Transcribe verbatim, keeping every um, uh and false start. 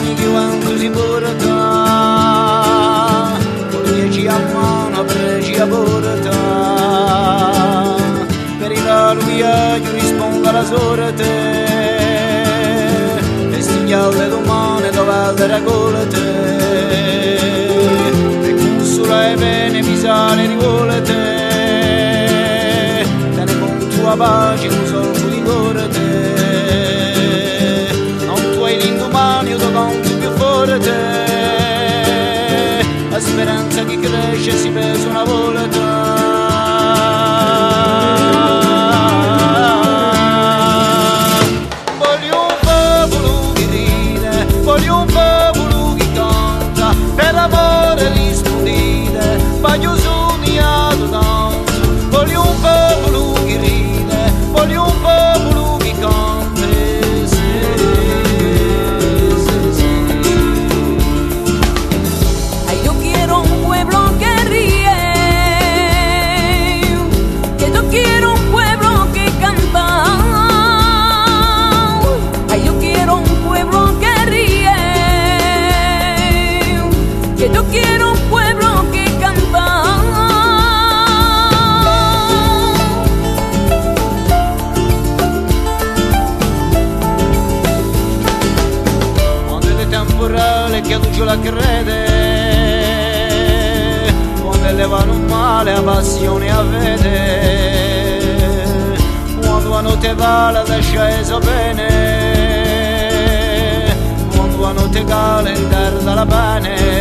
bagni che quanto si porta, con dieci a mano pregi a porta, per il loro viaggio risponda la sorte, e stiglialle domani dove le raccolte, e con sulle pene mi sale rivolete, te ne con tua pace un solco di corte, non tuoi l'indomani o conto più forte, la speranza che cresce si pesa una volta. Voglio sognato tanto, voglio un popolo che ride, voglio un popolo che canta, sì, sì, sì. Yo quiero un pueblo que ríe, que yo quiero un pueblo que canta. Ay, yo quiero un pueblo que ríe, que yo quiero un pueblo que che tu la crede, quando le vanno male a passione a vede, quando a notte vale da sceso bene, quando a notte cala ritarda la pane.